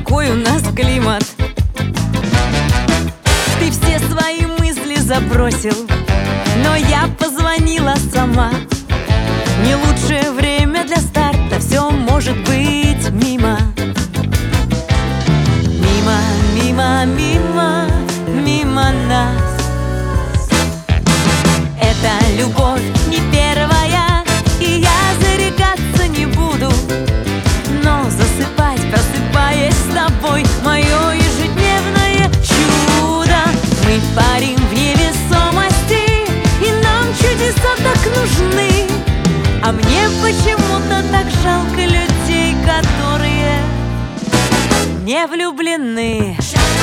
какой у нас климат. Ты все свои мысли забросил, но я позвонила сама. Не лучшее время для старта, все может быть мимо. Мимо, мимо, мимо, мимо нас. Это любовь не первая, и я зарекаться не буду. Но засыпать, просыпаясь с тобой, мое ежедневное чудо. Мы парим в невесомости, и нам чудеса так нужны. А мне почему-то так жалко людей, которые не влюблены.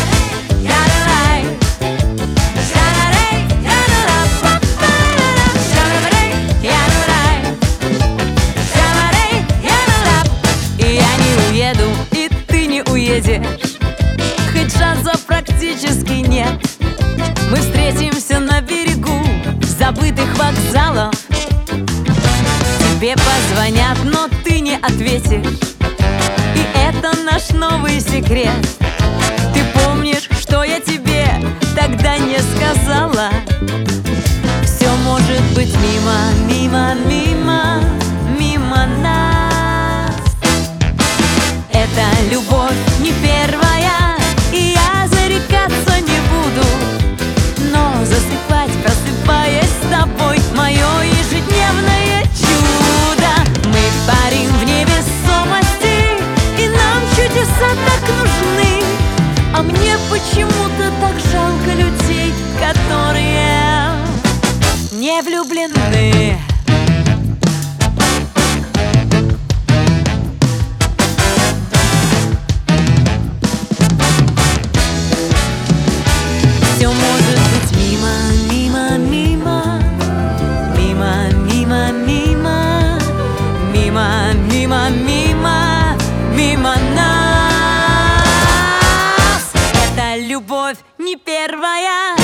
И ты не уедешь, хоть шансов практически нет. Мы встретимся на берегу забытых вокзалов. Тебе позвонят, но ты не ответишь, и это наш новый секрет. Ты помнишь, что я тебе тогда не сказала? Все может быть мимо, мимо, мимо, мимо нас. Это любовь не первая, и я зарекаться не буду. Но засыпать, просыпаясь с тобой, мое ежедневное чудо. Мы парим в невесомости, и нам чудеса так нужны. А мне почему-то так жалко людей, которые не влюблены. Все может быть мимо, мимо, мимо, мимо, мимо, мимо, мимо, мимо, мимо, мимо нас. Это любовь не первая,